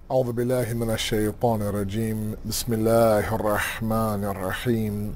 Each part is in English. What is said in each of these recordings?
أعوذ بالله من الشيطان الرجيم بسم الله الرحمن الرحيم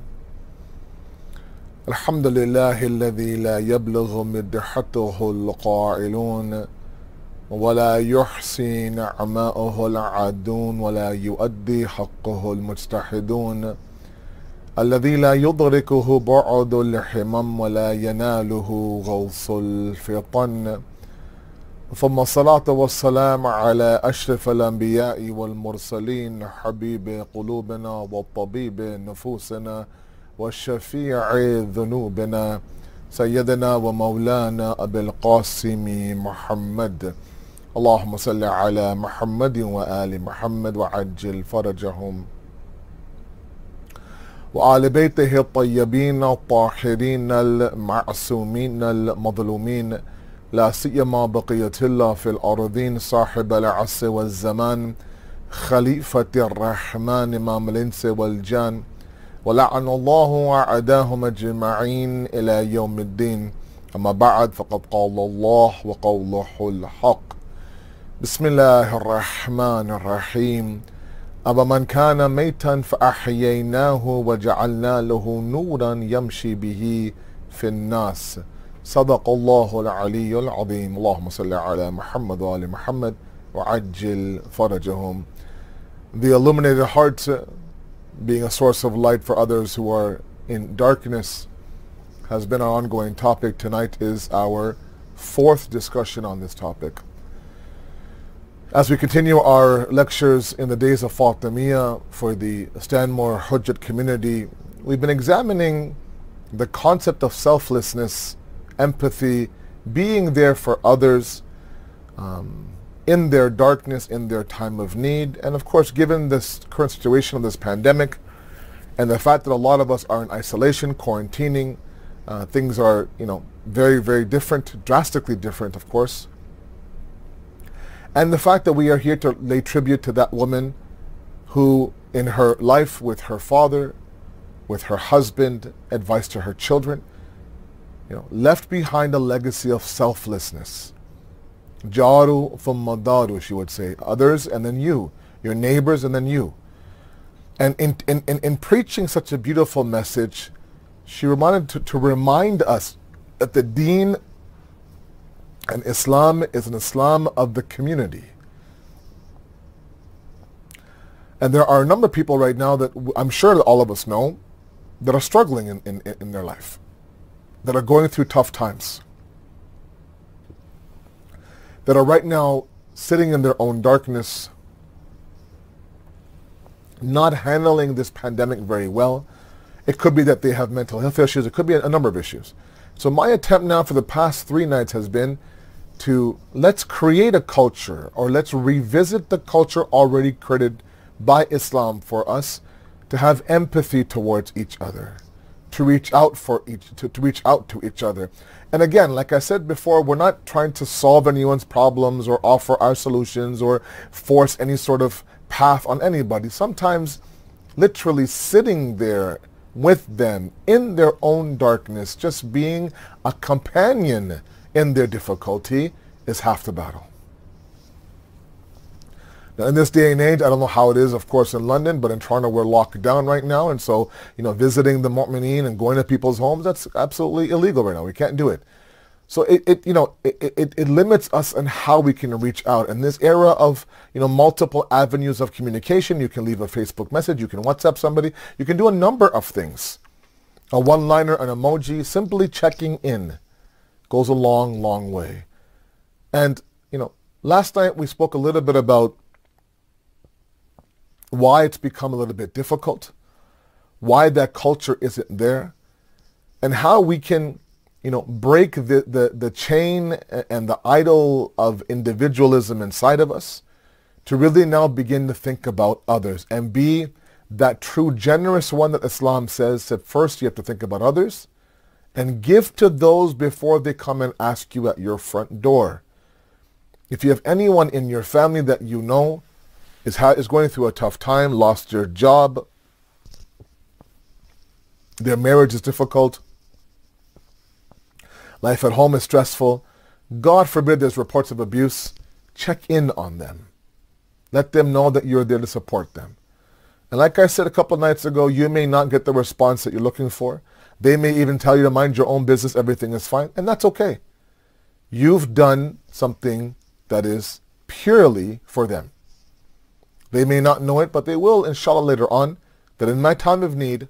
الحمد لله الذي لا يبلغ مدحته القائلون ولا يحصي نعماءه العادون ولا يؤدي حقه المجتحدون الذي لا يدركه بعد الحمم ولا يناله غوص الفطن ثم الصلاة والسلام على أشرف الأنبياء والمرسلين حبيب قلوبنا والطبيب نفوسنا والشفيع ذنوبنا سيدنا ومولانا أبي القاسم محمد اللهم صل على محمد وآل محمد وعجل فرجهم وآل بيته الطيبين الطاهرين المعصومين المظلومين لا سيما بقية الله في الأرضين صاحب العصر والزمان خليفة الرحمن إمام الإنس والجان ولعن الله أعداهم أجمعين إلى يوم الدين أما بعد فقد قال الله وقوله الحق بسم الله الرحمن الرحيم أما من كان ميتا فأحييناه وجعلنا له نورا يمشي به في الناس صدق الله العلي العظيم اللهم صل على محمد وآل محمد وعجل فرجهم. The illuminated heart being a source of light for others who are in darkness has been our ongoing topic. Tonight is our fourth discussion on this topic. As we continue our lectures in the days of Fatimiyya for the Stanmore Hujjat community, we've been examining the concept of selflessness, empathy, being there for others in their darkness, in their time of need. And of course, given this current situation of this pandemic and the fact that a lot of us are in isolation, quarantining, things are, very, very different, drastically different, of course. And the fact that we are here to lay tribute to that woman who, in her life with her father, with her husband, advice to her children, left behind a legacy of selflessness. Jaru thumma daru, she would say. Others and then you. Your neighbors and then you. And in preaching such a beautiful message, she wanted to remind us that the deen and Islam is an Islam of the community. And there are a number of people right now that I'm sure that all of us know that are struggling in their life, that are going through tough times, that are right now sitting in their own darkness, not handling this pandemic very well. It could be that they have mental health issues. It could be a number of issues. So my attempt now for the past 3 nights has been to let's create a culture, or let's revisit the culture already created by Islam for us, to have empathy towards each other, to reach out to reach out to each other. And again, like I said before, we're not trying to solve anyone's problems or offer our solutions or force any sort of path on anybody. Sometimes literally sitting there with them in their own darkness, just being a companion in their difficulty, is half the battle. Now, in this day and age, I don't know how it is, of course, in London, but in Toronto, we're locked down right now. And so, visiting the mu'mineen and going to people's homes, that's absolutely illegal right now. We can't do it. So it limits us on how we can reach out. In this era of, multiple avenues of communication, you can leave a Facebook message, you can WhatsApp somebody, you can do a number of things. A one-liner, an emoji, simply checking in goes a long, long way. And, last night we spoke a little bit about why it's become a little bit difficult, why that culture isn't there, and how we can, break the chain and the idol of individualism inside of us to really now begin to think about others and be that true generous one that Islam says that first you have to think about others and give to those before they come and ask you at your front door. If you have anyone in your family that you know is going through a tough time, lost their job, their marriage is difficult, life at home is stressful, God forbid there's reports of abuse, check in on them. Let them know that you're there to support them. And like I said a couple nights ago, you may not get the response that you're looking for. They may even tell you to mind your own business, everything is fine, and that's okay. You've done something that is purely for them. They may not know it, but they will, inshallah, later on, that in my time of need,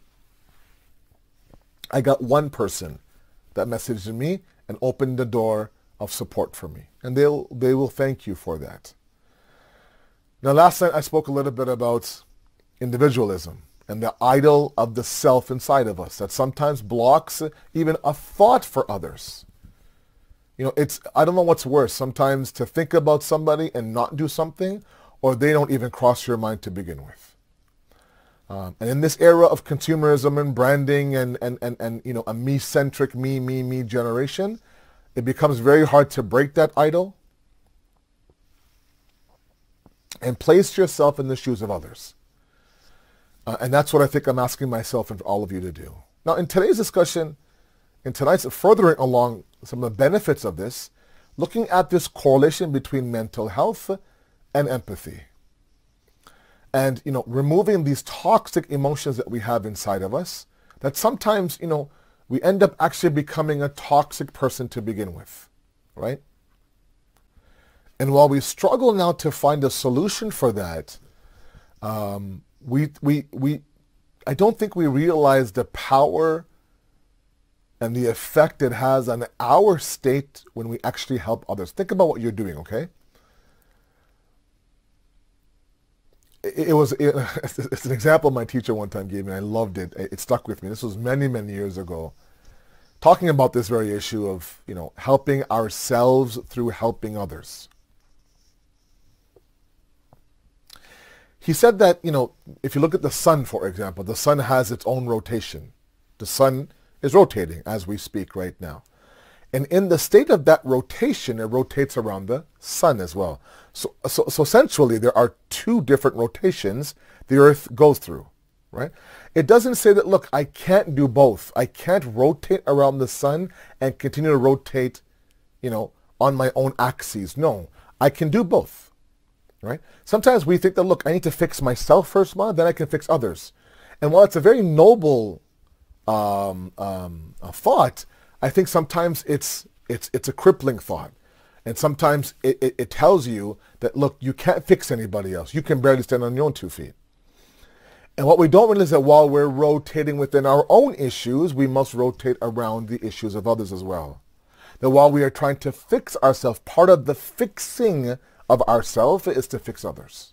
I got one person that messaged me and opened the door of support for me. And they will thank you for that. Now, last night I spoke a little bit about individualism and the idol of the self inside of us that sometimes blocks even a thought for others. You know, I don't know what's worse, sometimes to think about somebody and not do something, or they don't even cross your mind to begin with. And in this era of consumerism and branding and you know, a me-centric, me generation, it becomes very hard to break that idol and place yourself in the shoes of others. And that's what I think I'm asking myself and all of you to do. Now, in today's discussion, in tonight's furthering along some of the benefits of this, looking at this correlation between mental health and empathy. And, you know, removing these toxic emotions that we have inside of us, that sometimes, you know, we end up actually becoming a toxic person to begin with, right? And while we struggle now to find a solution for that, I don't think we realize the power and the effect it has on our state when we actually help others. Think about what you're doing, okay? It's an example my teacher one time gave me, and I loved it. It stuck with me. This was many years ago. Talking about this very issue of, you know, helping ourselves through helping others. He said that, you know, if you look at the sun, for example, the sun has its own rotation. The sun is rotating as we speak right now. And in the state of that rotation, it rotates around the sun as well. So essentially, there are two different rotations the earth goes through, right? It doesn't say that, look, I can't do both. I can't rotate around the sun and continue to rotate, you know, on my own axes. No, I can do both, right? Sometimes we think that, look, I need to fix myself first, then I can fix others. And while it's a very noble thought, I think sometimes it's a crippling thought. And sometimes it tells you that, look, you can't fix anybody else. You can barely stand on your own 2 feet. And what we don't realize is that while we're rotating within our own issues, we must rotate around the issues of others as well. That while we are trying to fix ourselves, part of the fixing of ourselves is to fix others.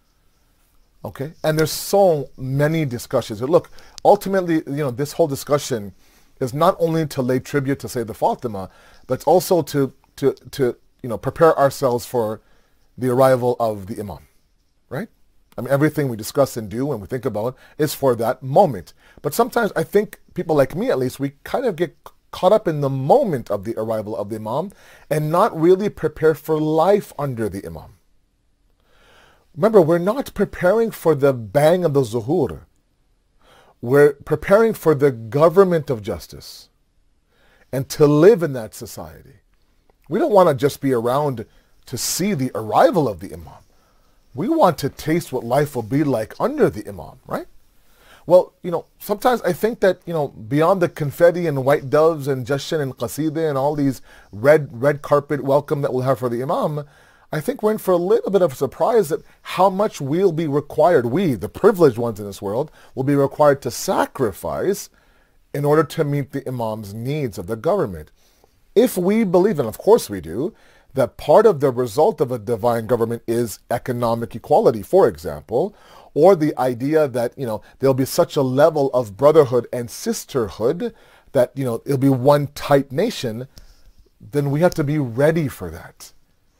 Okay? And there's so many discussions. Look, ultimately, you know, this whole discussion is not only to lay tribute to Sayyidah Fatima, but it's also to you know, prepare ourselves for the arrival of the Imam, right? I mean, everything we discuss and do and we think about is for that moment. But sometimes I think people like me, at least, we kind of get caught up in the moment of the arrival of the Imam and not really prepare for life under the Imam. Remember, we're not preparing for the bang of the zuhur. We're preparing for the government of justice and to live in that society. We don't want to just be around to see the arrival of the Imam. We want to taste what life will be like under the Imam, right? Well, you know, sometimes I think that, you know, beyond the confetti and white doves and jashan and qasidah and all these red carpet welcome that we'll have for the Imam, I think we're in for a little bit of a surprise at how much we'll be required, we, the privileged ones in this world, will be required to sacrifice in order to meet the Imam's needs of the government. If we believe, and of course we do, that part of the result of a divine government is economic equality, for example, or the idea that, you know, there'll be such a level of brotherhood and sisterhood that, you know, it'll be one tight nation, then we have to be ready for that.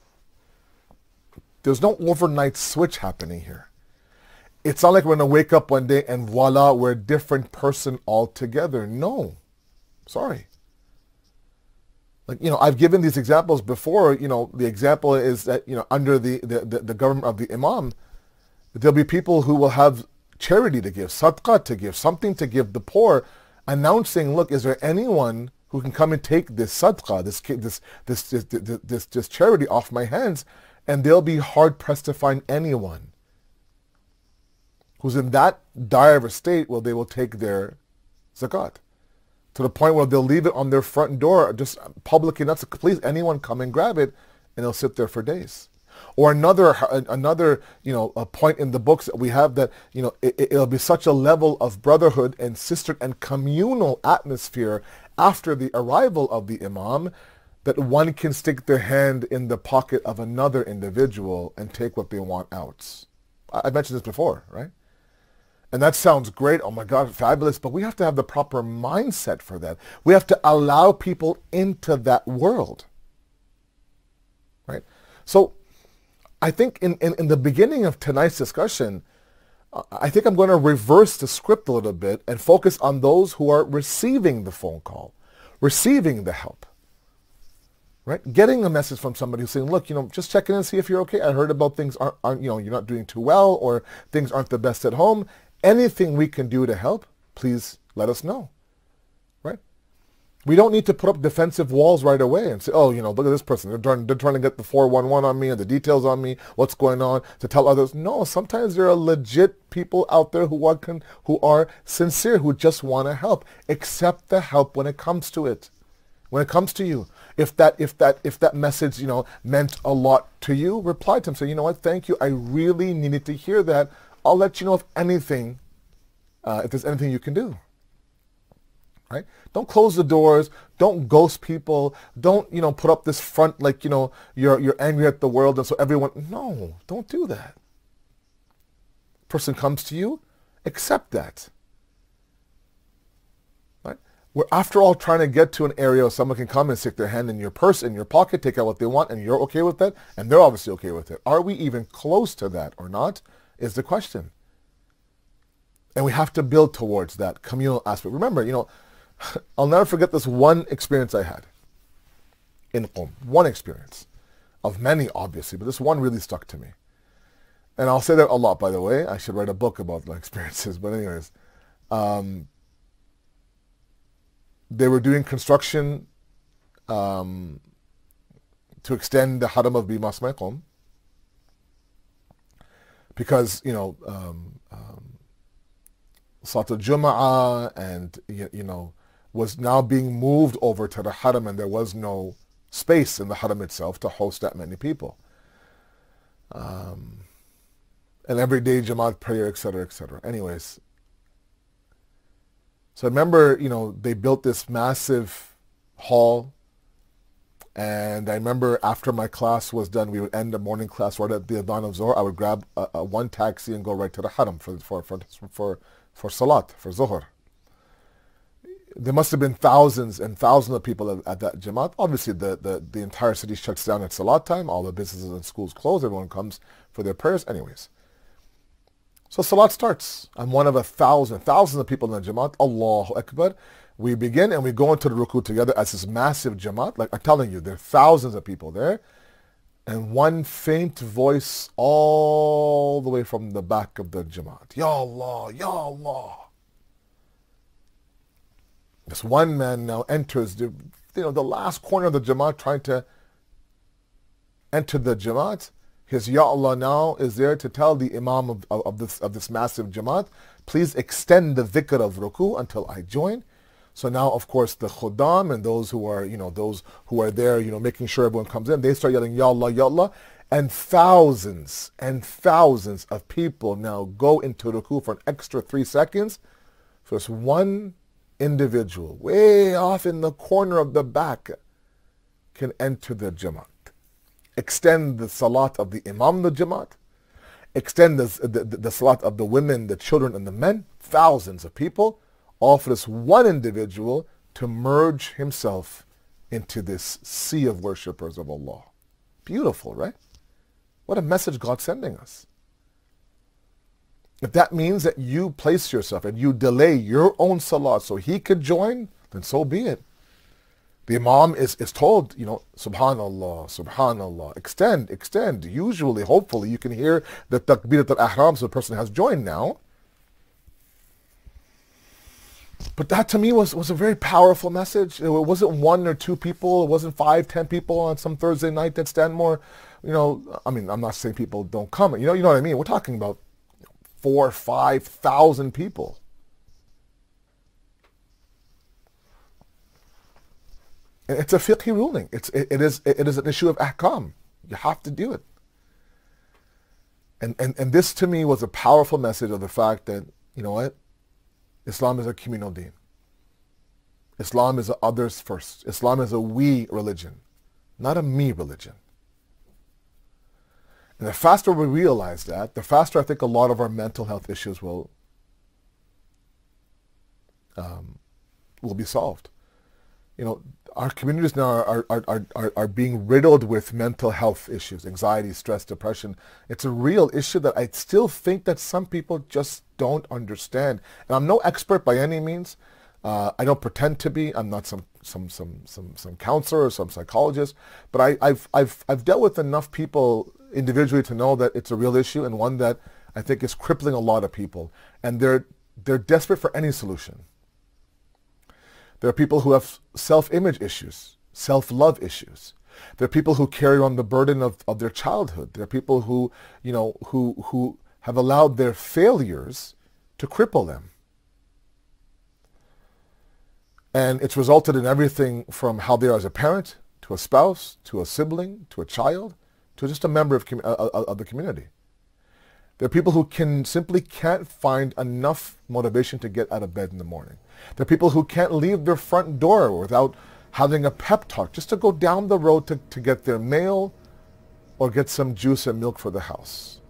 There's no overnight switch happening here. It's not like we're going to wake up one day and voila, we're a different person altogether. No. Sorry. Like, you know, I've given these examples before. You know, the example is that, you know, under the government of the Imam, there'll be people who will have charity to give, sadaqah to give, something to give the poor, announcing, look, is there anyone who can come and take this sadaqah, this charity off my hands? And they'll be hard-pressed to find anyone who's in that dire of a state where they will take their zakat. To the point where they'll leave it on their front door, just publicly, not to please anyone come and grab it, and it'll sit there for days. Or another a point in the books that we have that, it'll be such a level of brotherhood and sister and communal atmosphere after the arrival of the imam that one can stick their hand in the pocket of another individual and take what they want out. I mentioned this before, right? And that sounds great. Oh my God, fabulous. But we have to have the proper mindset for that. We have to allow people into that world, right? So I think in the beginning of tonight's discussion, I think I'm going to reverse the script a little bit and focus on those who are receiving the phone call, receiving the help, right? Getting a message from somebody who's saying, look, just check in and see if you're okay. I heard about things aren't you're not doing too well, or things aren't the best at home. Anything we can do to help, please let us know, right? We don't need to put up defensive walls right away and say, oh, look at this person. They're trying to get the 411 on me and the details on me, what's going on, to tell others. No, sometimes there are legit people out there who are sincere, who just want to help. Accept the help when it comes to it, when it comes to you. If that message, meant a lot to you, reply to them. Say, you know what, thank you. I really needed to hear that. I'll let you know if there's anything you can do. Right? Don't close the doors. Don't ghost people. Don't, put up this front like, you're angry at the world and so everyone. No, don't do that. Person comes to you, accept that. Right? We're after all trying to get to an area where someone can come and stick their hand in your purse, in your pocket, take out what they want, and you're okay with that, and they're obviously okay with it. Are we even close to that or not is the question. And we have to build towards that communal aspect. Remember, I'll never forget this one experience I had in Qom. One experience of many, obviously, but this one really stuck to me. And I'll say that a lot, by the way. I should write a book about my experiences. But anyways, they were doing construction to extend the Haram of Masjid Qom because, Salat al-Jum'ah and, was now being moved over to the Haram, and there was no space in the Haram itself to host that many people. And everyday Jamaat prayer, etc., etc. Anyways, so I remember, they built this massive hall, and I remember after my class was done, we would end the morning class right at the Adhan of Zohar. I would grab one taxi and go right to the Haram for Salat, for Zohar. There must have been thousands and thousands of people at that Jamaat. Obviously, the entire city shuts down at Salat time. All the businesses and schools close. Everyone comes for their prayers. Anyways. So Salat starts. I'm one of thousands of people in the Jamaat. Allahu Akbar. We begin and we go into the ruku together as this massive Jamaat. Like I'm telling you, there are thousands of people there. And one faint voice all the way from the back of the Jamaat. Ya Allah, Ya Allah. This one man now enters the last corner of the Jamaat, trying to enter the Jamaat. His Ya Allah now is there to tell the Imam of this massive Jamaat, please extend the dhikr of ruku until I join. So now, of course, the khuddam and those who are there, making sure everyone comes in, they start yelling Ya Allah, Ya Allah, and thousands of people now go into ruku for an extra 3 seconds. So it's one individual way off in the corner of the back can enter the Jamaat, extend the salat of the Imam of the Jamaat, extend the salat of the women, the children, and the men, thousands of people, all for this one individual to merge himself into this sea of worshippers of Allah. Beautiful, right? What a message God's sending us. If that means that you place yourself and you delay your own salat so he could join, then so be it. The Imam is told, Subhanallah, Subhanallah, extend. Usually, hopefully, you can hear the Takbirat al-Ihram, so the person has joined now. But that to me was a very powerful message. It wasn't one or two people. It wasn't 5, 10 people on some Thursday night that Stanmore, I mean, I'm not saying people don't come. You know what I mean? We're talking about 4,000 or 5,000 people. And it's a fiqhi ruling. It is an issue of ahkam. You have to do it. And this to me was a powerful message of the fact that, you know what? Islam is a communal deen. Islam is a others first. Islam is a we religion, not a me religion. And the faster we realize that, the faster I think a lot of our mental health issues will be solved. You know, our communities now are being riddled with mental health issues, anxiety, stress, depression. It's a real issue that I still think that some people just don't understand. And I'm no expert by any means. I don't pretend to be. I'm not some counselor or some psychologist. But I've dealt with enough people individually to know that it's a real issue, and one that I think is crippling a lot of people. And they're desperate for any solution. There are people who have self-image issues, self-love issues. There are people who carry on the burden of their childhood. There are people who, who have allowed their failures to cripple them. And it's resulted in everything from how they are as a parent, to a spouse, to a sibling, to a child, to just a member of the community. There are people who simply can't find enough motivation to get out of bed in the morning. There are people who can't leave their front door without having a pep talk just to go down the road to get their mail or get some juice and milk for the house.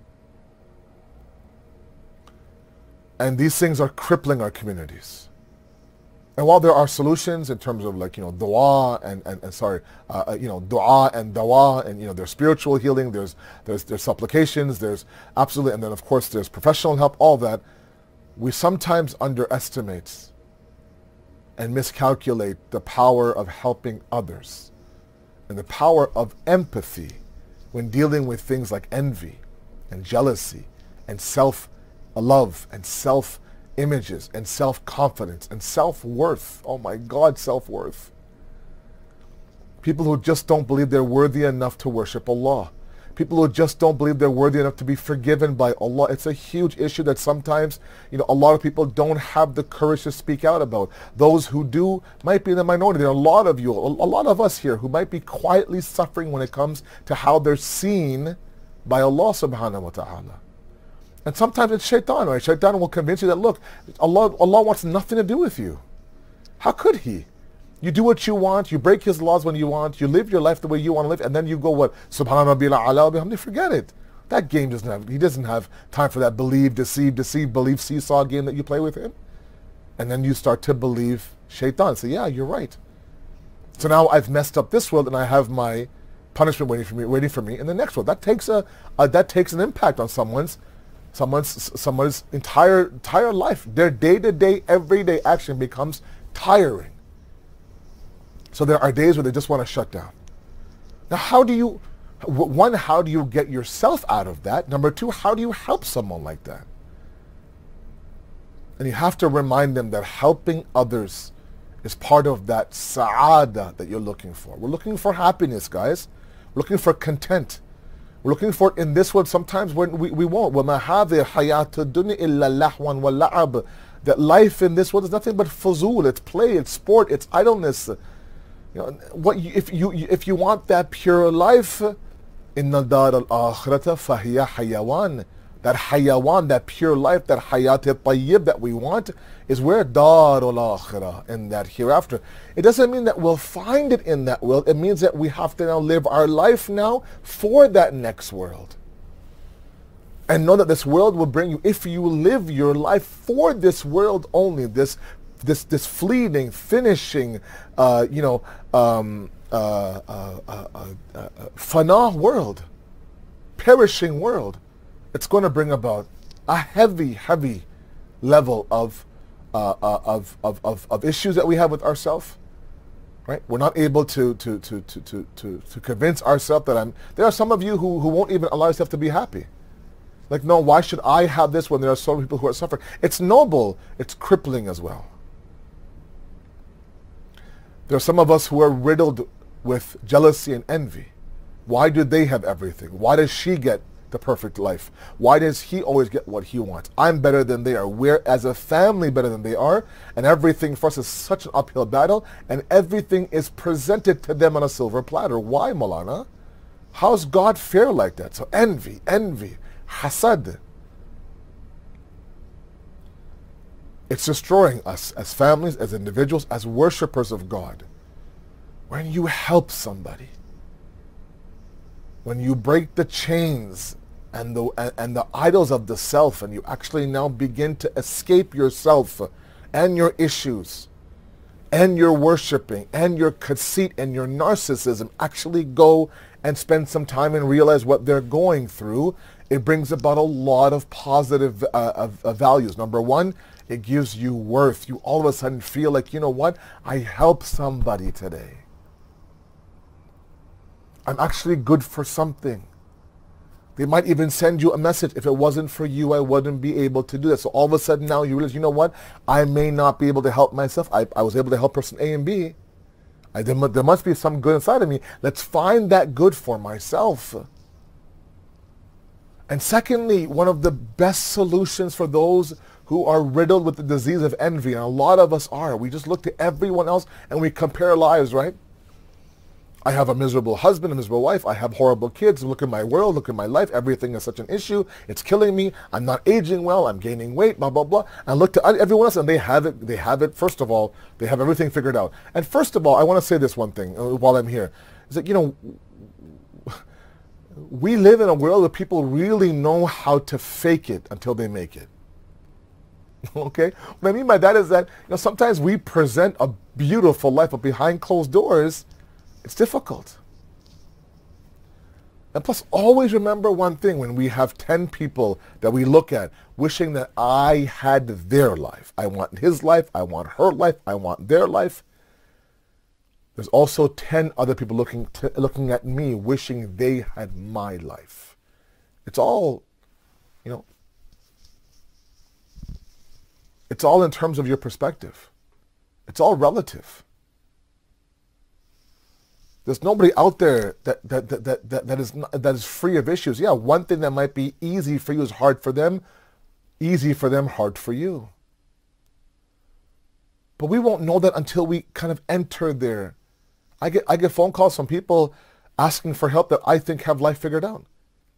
And these things are crippling our communities. And while there are solutions in terms of dua and dua and dawa, and there's spiritual healing, there's supplications, there's absolutely, and then of course there's professional help, all that, we sometimes underestimate and miscalculate the power of helping others and the power of empathy when dealing with things like envy and jealousy and self-love and self-images and self-confidence and self-worth. Oh my God, self-worth. People who just don't believe they're worthy enough to worship Allah. People who just don't believe they're worthy enough to be forgiven by Allah. It's a huge issue that sometimes, a lot of people don't have the courage to speak out about. Those who do might be in the minority. There are a lot of you, a lot of us here who might be quietly suffering when it comes to how they're seen by Allah subhanahu wa ta'ala. And sometimes it's shaitan, right? Shaitan will convince you that, look, Allah wants nothing to do with you. How could he? You do what you want, you break his laws when you want, you live your life the way you want to live, and then you go what? Subhana rabbil a'la wa bihamdi, forget it. That game he doesn't have time for that believe, deceive, believe seesaw game that you play with him. And then you start to believe shaitan. So yeah, you're right. So now I've messed up this world and I have my punishment waiting for me in the next world. That takes an impact on someone's entire life. Their day-to-day, everyday action becomes tiring. So there are days where they just want to shut down. Now, how do you get yourself out of that? Number two, how do you help someone like that? And you have to remind them that helping others is part of that sa'ada that you're looking for. We're looking for happiness, guys. We're looking for content. We're looking for it in this world. Sometimes when we won't. وَمَا هَذِهِ حَيَاةُ الدُّنْيَا إِلَّا لَحْوًا وَاللَّعَبٌ. That life in this world is nothing but fuzul. It's play, it's sport, it's idleness. If you want that pure life, إِنَّ دَارَ الْآخِرَةَ فَهِيَ حَيَوَانٌ. That hayawan, that pure life, that hayat tayyib that we want, is where darul akhirah, in that hereafter. It doesn't mean that we'll find it in that world. It means that we have to now live our life now for that next world. And know that this world will bring you, if you live your life for this world only, this fleeting, finishing, fana world, perishing world, it's going to bring about a heavy level of issues that we have with ourselves. Right? We're not able to convince ourselves that there are some of you who won't even allow yourself to be happy. Like, no, why should I have this when there are so many people who are suffering? It's noble. It's crippling as well. There are some of us who are riddled with jealousy and envy. Why do they have everything? Why does she get the perfect life? Why does he always get what he wants? I'm better than they are. We're as a family better than they are. And everything for us is such an uphill battle. And everything is presented to them on a silver platter. Why, Malana? How's God fair like that? So envy, hasad. It's destroying us as families, as individuals, as worshippers of God. When you help somebody, when you break the chains and the idols of the self, and you actually now begin to escape yourself and your issues and your worshiping and your conceit and your narcissism, actually go and spend some time and realize what they're going through, it brings about a lot of positive values. Number one, it gives you worth. You all of a sudden feel like, you know what? I helped somebody today. I'm actually good for something. They might even send you a message. If it wasn't for you, I wouldn't be able to do that. So all of a sudden now you realize, you know what? I may not be able to help myself. I was able to help person A and B. There must be some good inside of me. Let's find that good for myself. And secondly, one of the best solutions for those who are riddled with the disease of envy, and a lot of us are, we just look to everyone else and we compare lives, right? I have a miserable husband, a miserable wife. I have horrible kids. Look at my world. Look at my life. Everything is such an issue. It's killing me. I'm not aging well. I'm gaining weight, blah, blah, blah. And look to everyone else, and they have it. They have it. First of all, they have everything figured out. And first of all, I want to say this one thing while I'm here. Is that, you know, we live in a world where people really know how to fake it until they make it. Okay? What I mean by that is that, you know, sometimes we present a beautiful life, but behind closed doors, it's difficult. And plus, always remember one thing: when we have 10 people that we look at wishing that I had their life, I want his life, I want her life, I want their life, there's also 10 other people looking at me wishing they had my life. It's all, you know, it's all in terms of your perspective. It's all relative. There's nobody out there that is free of issues. Yeah, one thing that might be easy for you is hard for them. Easy for them, hard for you. But we won't know that until we kind of enter there. I get phone calls from people asking for help that I think have life figured out.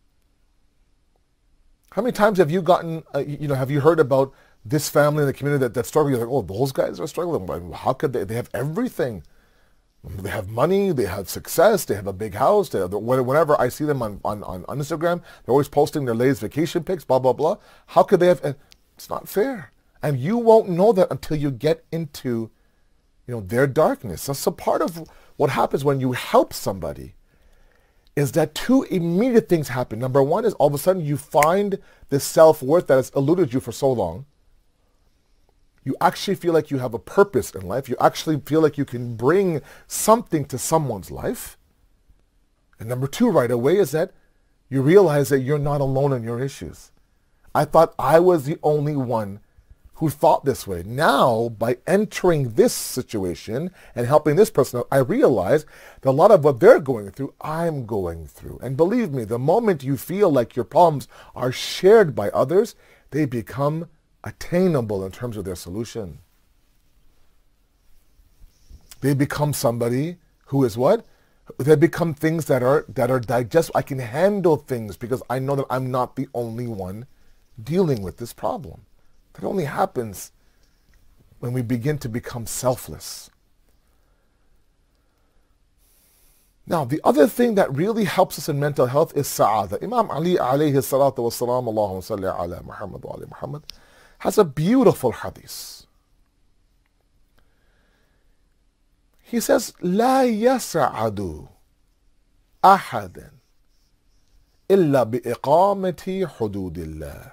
How many times have you gotten, have you heard about this family in the community that's struggling? You're like, oh, those guys are struggling. How could they? They have everything. They have money, they have success, they have a big house. Whenever I see them on Instagram, they're always posting their latest vacation pics, blah, blah, blah. How could they have? It's not fair. And you won't know that until you get into, their darkness. That's a part of what happens when you help somebody is that two immediate things happen. Number one is all of a sudden you find this self-worth that has eluded you for so long. You actually feel like you have a purpose in life. You actually feel like you can bring something to someone's life. And number two, right away, is that you realize that you're not alone in your issues. I thought I was the only one who thought this way. Now, by entering this situation and helping this person, I realize that a lot of what they're going through, I'm going through. And believe me, the moment you feel like your problems are shared by others, they become attainable in terms of their solution. They become somebody who is what? They become things that are digestible. I can handle things because I know that I'm not the only one dealing with this problem. That only happens when we begin to become selfless. Now, the other thing that really helps us in mental health is sa'ada. Imam Ali alayhi salatu wa salam, Allahumma salli ala Muhammad wa ala Muhammad, has a beautiful hadith. He says, لا يسعد أحد إلا بإقامة حدود الله.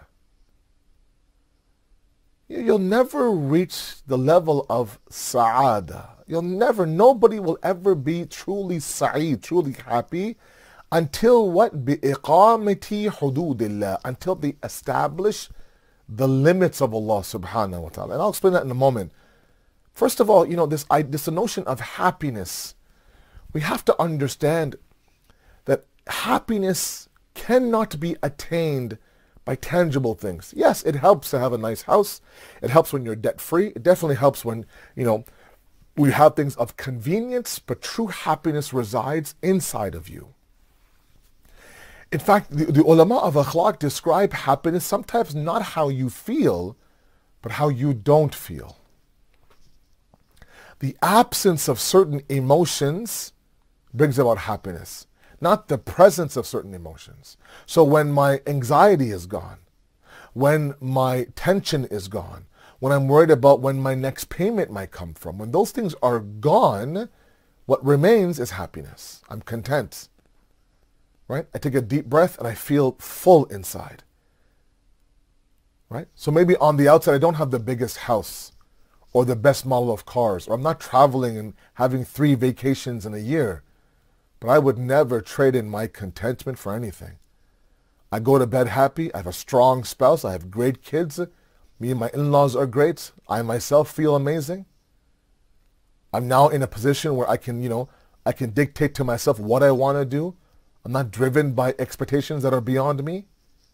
You'll never reach the level of sa'ada. Nobody will ever be truly sa'id, truly happy, until what? بإقامة حدود الله. Until they establish the limits of Allah subhanahu wa ta'ala. And I'll explain that in a moment. First of all, this notion of happiness, we have to understand that happiness cannot be attained by tangible things. Yes, it helps to have a nice house. It helps when you're debt free. It definitely helps when, we have things of convenience, but true happiness resides inside of you. In fact, the ulama of akhlaq describe happiness sometimes not how you feel, but how you don't feel. The absence of certain emotions brings about happiness, not the presence of certain emotions. So when my anxiety is gone, when my tension is gone, when I'm worried about when my next payment might come from, when those things are gone, what remains is happiness. I'm content. Right? I take a deep breath and I feel full inside. Right? So maybe on the outside I don't have the biggest house or the best model of cars, or I'm not traveling and having 3 vacations in a year, but I would never trade in my contentment for anything. I go to bed happy. I have a strong spouse. I have great kids. Me and my in-laws are great. I myself feel amazing. I'm now in a position where I can, I can dictate to myself what I want to do. I'm not driven by expectations that are beyond me.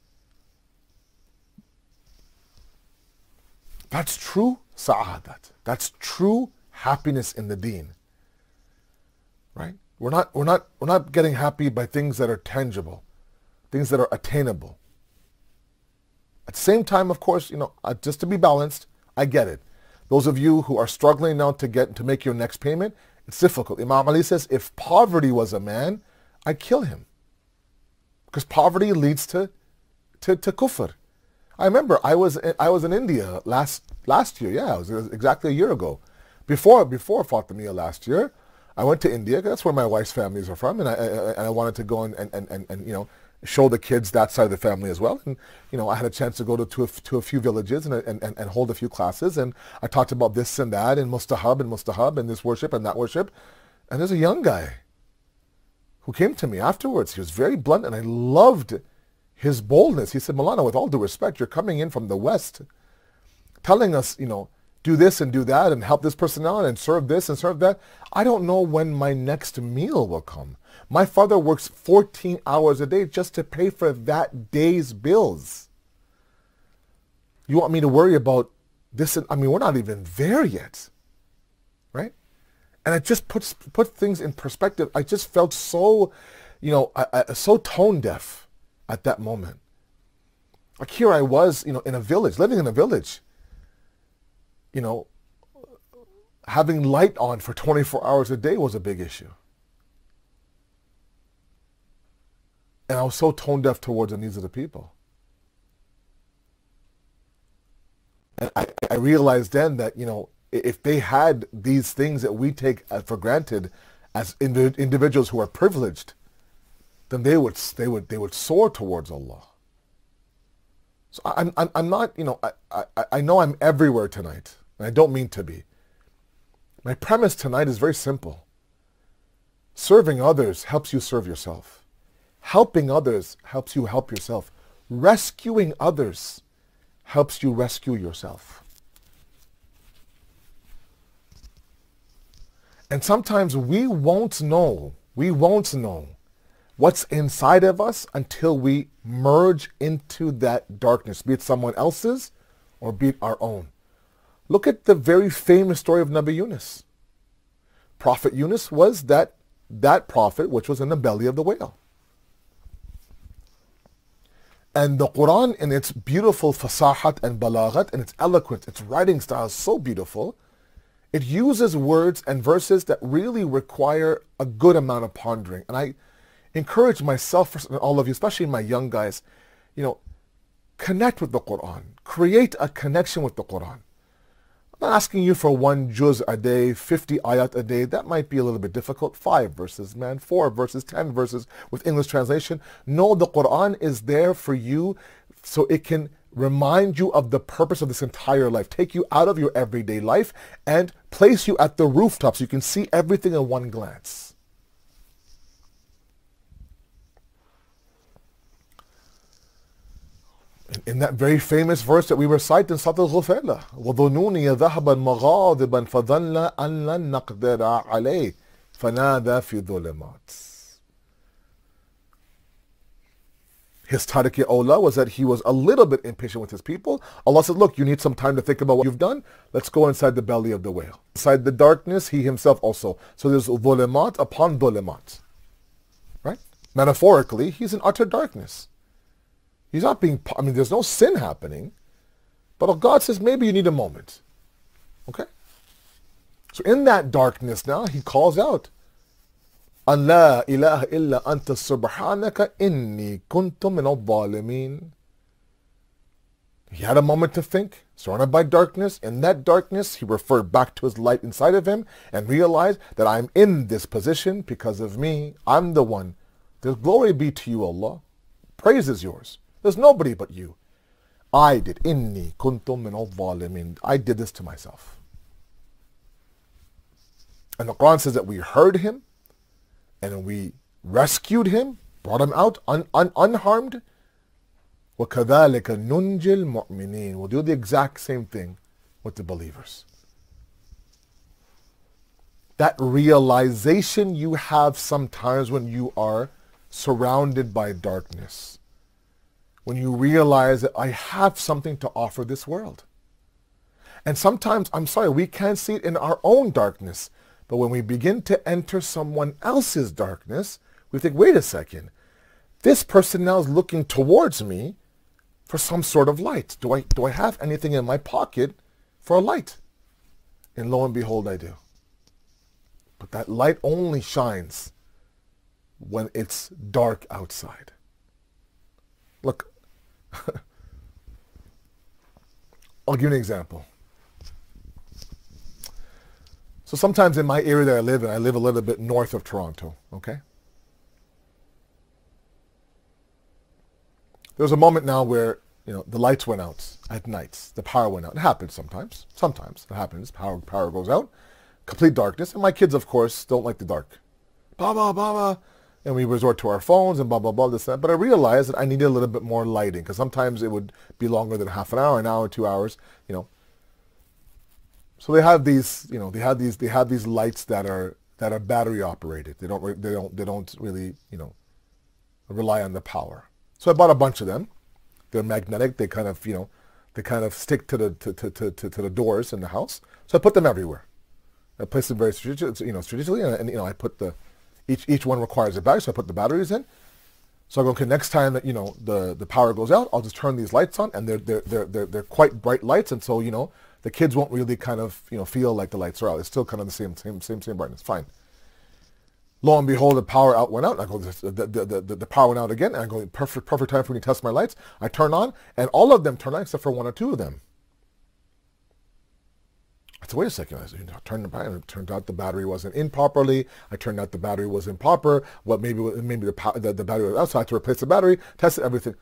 That's true sa'adat. That's true happiness in the deen. Right? We're not getting happy by things that are tangible, things that are attainable. At the same time, of course, just to be balanced, I get it. Those of you who are struggling now to make your next payment, it's difficult. Imam Ali says, if poverty was a man, I'd kill him. Because poverty leads to kufr. I remember I was in India last year. Yeah, it was exactly a year ago. Before Fatimiyya last year, I went to India. That's where my wife's families are from, and I wanted to go and show the kids that side of the family as well. And I had a chance to go to a few villages and hold a few classes, and I talked about this and that and mustahab and this worship and that worship. And there's a young guy who came to me afterwards. He was very blunt, and I loved his boldness. He said, Maulana, with all due respect, you're coming in from the West telling us, do this and do that and help this person out and serve this and serve that. I don't know when my next meal will come. My father works 14 hours a day just to pay for that day's bills. You want me to worry about this? We're not even there yet, right? And it just put things in perspective. I just felt so, so tone deaf at that moment. Like here I was, in a village, living in a village, having light on for 24 hours a day was a big issue. And I was so tone deaf towards the needs of the people. And I realized then that, if they had these things that we take for granted as individuals who are privileged, then they would soar towards Allah. So I'm not, I know I'm everywhere tonight, and I don't mean to be. My premise tonight is very simple. Serving others helps you serve yourself. Helping others helps you help yourself. Rescuing others helps you rescue yourself. And sometimes we won't know what's inside of us until we merge into that darkness, be it someone else's or be it our own. Look at the very famous story of Nabi Yunus. Prophet Yunus was that prophet which was in the belly of the whale. And the Quran, in its beautiful fasahat and balaghat, and its eloquence, its writing style is so beautiful, it uses words and verses that really require a good amount of pondering. And I encourage myself and all of you, especially my young guys, connect with the Quran. Create a connection with the Quran. I'm not asking you for 1 juz a day, 50 ayat a day. That might be a little bit difficult. 5 verses, 4 verses, 10 verses with English translation. No, the Quran is there for you so it can remind you of the purpose of this entire life. Take you out of your everyday life and place you at the rooftop so you can see everything in one glance. In that very famous verse that we recite in Surah Al-Ghufayla, وَظُنُونِيَ ذَهَبًا مَغَاضِبًا فَظَنَّ أَن لَن نَقْدِرَ عَلَيْهِ فَنَادَى فِي ظُلُمَاتٍ. His tariq awla was that he was a little bit impatient with his people. Allah said, look, you need some time to think about what you've done. Let's go inside the belly of the whale. Inside the darkness, he himself also. So there's dhulumat upon dhulumat. Right? Metaphorically, he's in utter darkness. He's not being, there's no sin happening. But God says, maybe you need a moment. Okay? So in that darkness now, he calls out, أن لا إله إلا أنت سبحانك إني كنت من الظالمين. He had a moment to think, surrounded by darkness. In that darkness, he referred back to his light inside of him and realized that I'm in this position because of me. I'm the one. There's glory be to you, Allah. Praise is yours. There's nobody but you. I did. إني كنت من الظالمين. I did this to myself. And the Quran says that we heard him, and then we rescued him, brought him out unharmed. وَكَذَلِكَ نُنْجِ الْمُؤْمِنِينَ. We'll do the exact same thing with the believers. That realization you have sometimes when you are surrounded by darkness. When you realize that I have something to offer this world. And sometimes, I'm sorry, we can't see it in our own darkness. But when we begin to enter someone else's darkness, we think, wait a second, this person now is looking towards me for some sort of light. Do I have anything in my pocket for a light? And lo and behold, I do. But that light only shines when it's dark outside. Look, I'll give you an example. So sometimes in my area that I live in, I live a little bit north of Toronto, okay? There was a moment now where, the lights went out at nights. The power went out. It happens sometimes. Sometimes it happens. Power goes out. Complete darkness. And my kids, of course, don't like the dark. Baba, baba. And we resort to our phones and blah, blah, blah, this, that. But I realized that I needed a little bit more lighting because sometimes it would be longer than half an hour, 2 hours, So they have these, they have these lights that are battery operated. They don't really, rely on the power. So I bought a bunch of them. They're magnetic. They kind of stick to the doors in the house. So I put them everywhere. I place them very strategically, and I put each one requires a battery, so I put the batteries in. So I go, okay, next time that the power goes out, I'll just turn these lights on, and they're quite bright lights, and so the kids won't really kind of, feel like the lights are out. It's still kind of the same brightness. Fine. Lo and behold, the power out went out. And I go, the power went out again. And I go, perfect time for me to test my lights. I turn on, and all of them turn on except for one or two of them. I said, wait a second. I turned the battery, and it turned out the battery wasn't in properly. I turned out the battery was improper. Maybe the battery was out, so I had to replace the battery, test everything.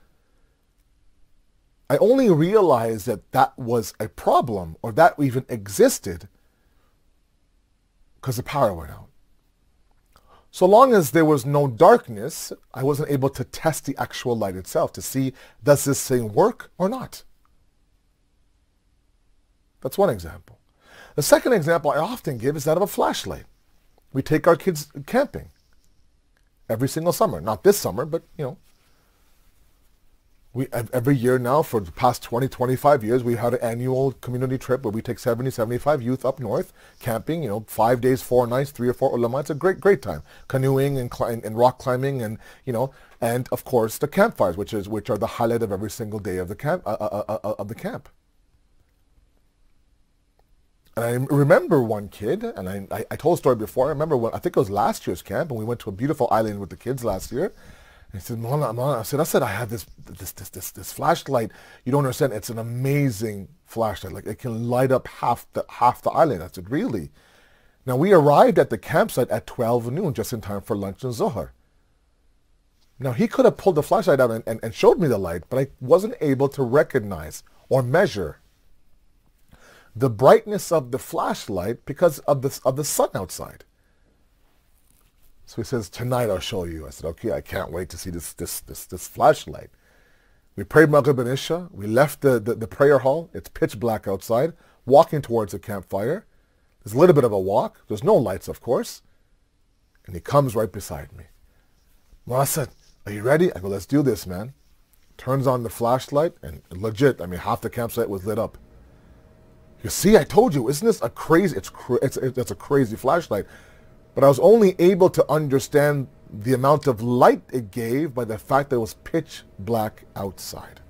I only realized that was a problem, or that even existed, because the power went out. So long as there was no darkness, I wasn't able to test the actual light itself to see, does this thing work or not? That's one example. The second example I often give is that of a flashlight. We take our kids camping every single summer. Not this summer, but, every year now for the past 20, 25 years, we had an annual community trip where we take 70, 75 youth up north camping, 5 days, 4 nights, 3 or 4 ulama. It's a great time. Canoeing and rock climbing and, and of course the campfires, which are the highlight of every single day of the camp. And I remember one kid, and I told a story before. I remember I think it was last year's camp, and we went to a beautiful island with the kids last year. And he said, Mona, I said, I have this flashlight. You don't understand. It's an amazing flashlight. Like, it can light up half the island. I said, really? Now, we arrived at the campsite at 12 noon, just in time for lunch and Zohar. Now, he could have pulled the flashlight out and showed me the light, but I wasn't able to recognize or measure the brightness of the flashlight because of the sun outside. So he says, tonight I'll show you. I said, okay, I can't wait to see this flashlight. We prayed Maghrib and Isha. We left the prayer hall. It's pitch black outside. Walking towards the campfire. There's a little bit of a walk. There's no lights, of course. And he comes right beside me. Mullah said, are you ready? I go, let's do this, man. Turns on the flashlight, and legit, I mean, half the campsite was lit up. You see, I told you, isn't this a crazy, it's a crazy flashlight. But I was only able to understand the amount of light it gave by the fact that it was pitch black outside.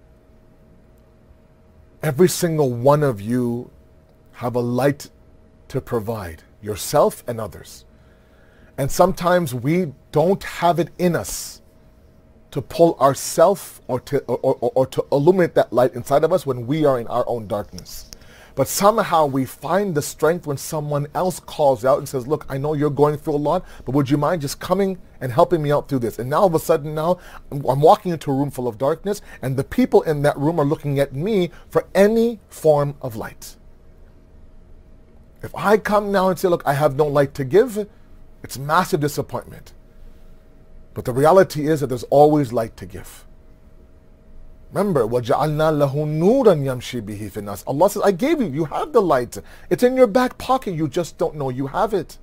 Every single one of you have a light to provide, yourself and others. And sometimes we don't have it in us to pull ourselves or to illuminate that light inside of us when we are in our own darkness. But somehow we find the strength when someone else calls out and says, look, I know you're going through a lot, but would you mind just coming and helping me out through this? And now all of a sudden now, I'm walking into a room full of darkness, and the people in that room are looking at me for any form of light. If I come now and say, look, I have no light to give, it's massive disappointment. But the reality is that there's always light to give. Remember, وَجَعَلْنَا لَهُ نُورًا يَمْشِي بِهِ فِي النَّاسِ. Allah says, I gave you, you have the light. It's in your back pocket, you just don't know you have it.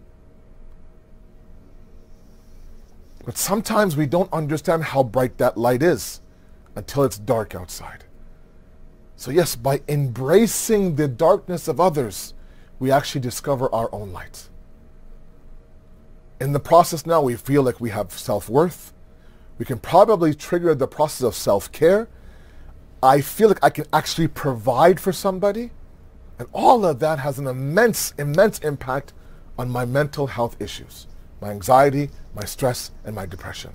But sometimes we don't understand how bright that light is until it's dark outside. So yes, by embracing the darkness of others, we actually discover our own light. In the process now, we feel like we have self-worth. We can probably trigger the process of self-care. I feel like I can actually provide for somebody. And all of that has an immense impact on my mental health issues, my anxiety, my stress, and my depression.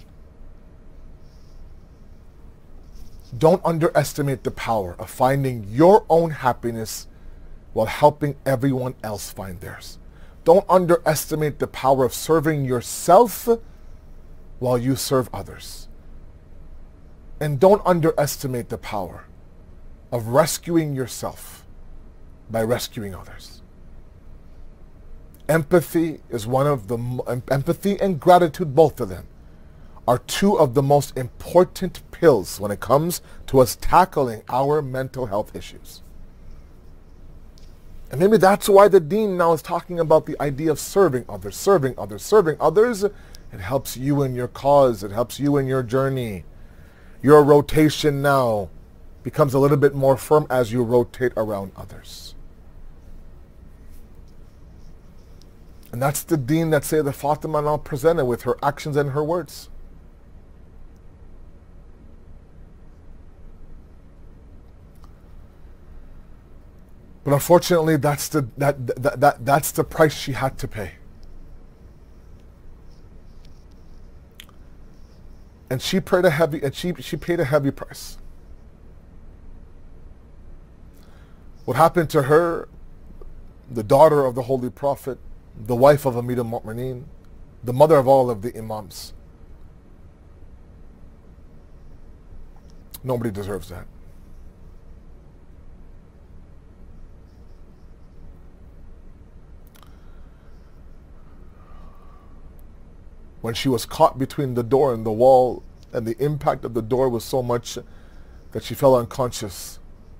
Don't underestimate the power of finding your own happiness while helping everyone else find theirs. Don't underestimate the power of serving yourself while you serve others. And don't underestimate the power of rescuing yourself by rescuing others. Empathy is empathy and gratitude, both of them, are two of the most important pills when it comes to us tackling our mental health issues. And maybe that's why the Deen now is talking about the idea of serving others, serving others, serving others. It helps you in your cause. It helps you in your journey. Your rotation now becomes a little bit more firm as you rotate around others. And that's the Deen that Sayyidah Fatima now presented with her actions and her words. But unfortunately, that's the price she had to pay. And she paid a heavy price. What happened to her, the daughter of the Holy Prophet, the wife of Amir al-Mu'mineen, the mother of all of the Imams, nobody deserves that. When she was caught between the door and the wall, and the impact of the door was so much that she fell unconscious.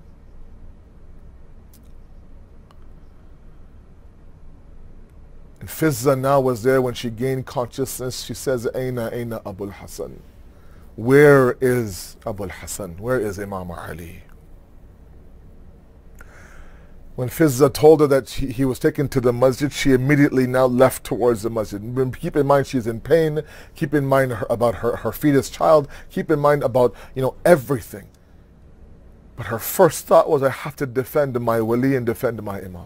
And Fizza now was there when she gained consciousness. She says, Aina Abu al-Hasan? Where is Abu al-Hasan? Where is Imam Ali? When Fizza told her that he was taken to the masjid, she immediately now left towards the masjid. Keep in mind she's in pain. Keep in mind about her fetus child. Keep in mind about, everything. But her first thought was, I have to defend my wali and defend my imam.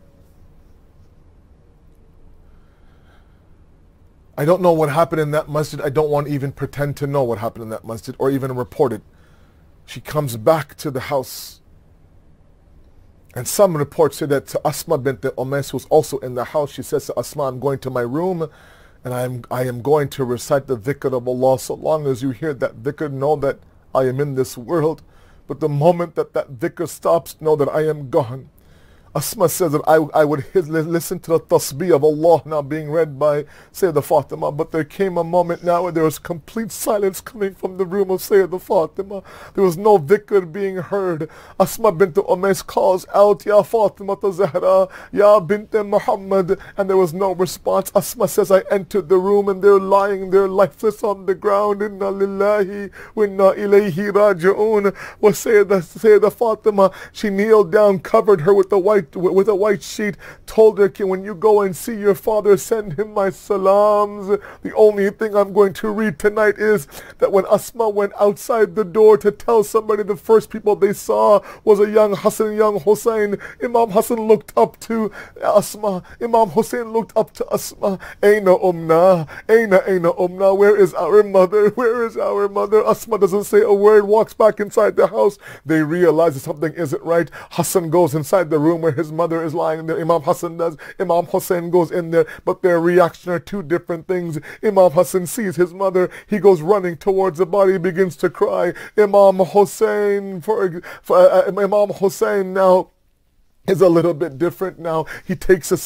I don't know what happened in that masjid. I don't want to even pretend to know what happened in that masjid or even report it. She comes back to the house. And some reports say that Asma bint Umays was also in the house. She says to Asma, I'm going to my room and I am going to recite the dhikr of Allah. So long as you hear that dhikr, know that I am in this world. But the moment that dhikr stops, know that I am gone. Asma says that I would listen to the tasbih of Allah now being read by Sayyidah Fatima, but there came a moment now where there was complete silence coming from the room of Sayyidah Fatima. There was no dhikr being heard. Asma bint Umays calls out, Ya Fatima Zahra, Ya bint Muhammad, and there was no response. Asma says, I entered the room and they're lying there lifeless on the ground. Inna lillahi wa inna ilayhi raji'un. Was Sayyidah Fatima, she kneeled down, covered her with a white sheet, told her, when you go and see your father, send him my salams. The only thing I'm going to read tonight is that when Asma went outside the door to tell somebody, the first people they saw was a young Hassan, young Hussein. Imam Hassan looked up to Asma. Imam Hussein looked up to Asma. Aina Umna, Aina Umna, where is our mother? Where is our mother? Asma doesn't say a word, walks back inside the house. They realize that something isn't right. Hassan goes inside the room where his mother is lying there. Imam Hassan does. Imam Hussein goes in there, but their reaction are two different things. Imam Hassan sees his mother. He goes running towards the body, begins to cry. Imam Hussein, Imam Hussein now is a little bit different now. He takes a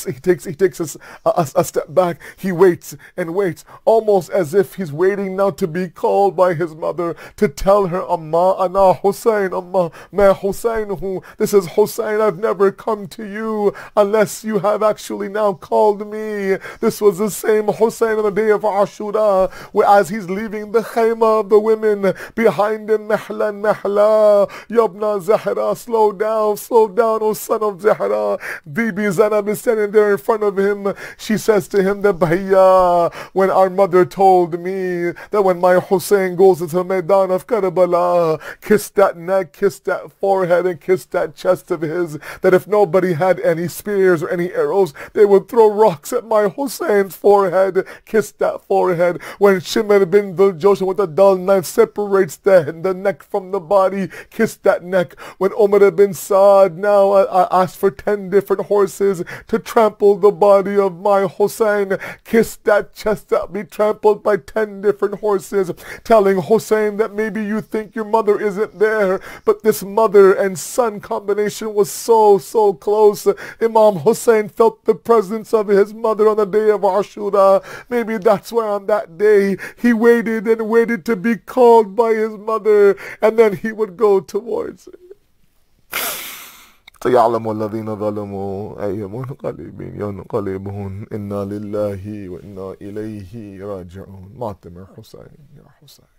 step back. He waits and waits, almost as if he's waiting now to be called by his mother to tell her, Amma ana Hussein, Amma ma Hussein, this is Hussein. I've never come to you unless you have actually now called me. This was the same Hussein on the day of Ashura, where as he's leaving the khayma of the women behind him, Mahlan Mahla, Yabna Zahra, slow down, O son of Zahra. Bibi Zainab is standing there in front of him. She says to him that, Bhaiya, when our mother told me that when my Hussein goes into the Maidan of Karbala, kiss that neck, kiss that forehead, and kiss that chest of his, that if nobody had any spears or any arrows, they would throw rocks at my Hussein's forehead. Kiss that forehead. When Shimr bin Dhul-Jawshan with a dull knife separates the neck from the body, kiss that neck. When Umar bin Saad now asked for 10 different horses to trample the body of my Hussein, kiss that chest that be trampled by 10 different horses, telling Hussein that maybe you think your mother isn't there, but this mother and son combination was so close. Imam Hussein felt the presence of his mother on the day of Ashura. Maybe that's why on that day he waited and waited to be called by his mother, and then he would go towards it. سيعلم الذين ظلموا أي منقلب ينقلبون إنا لله وإنا إليه راجعون. ماتم يا حسين، يا حسين.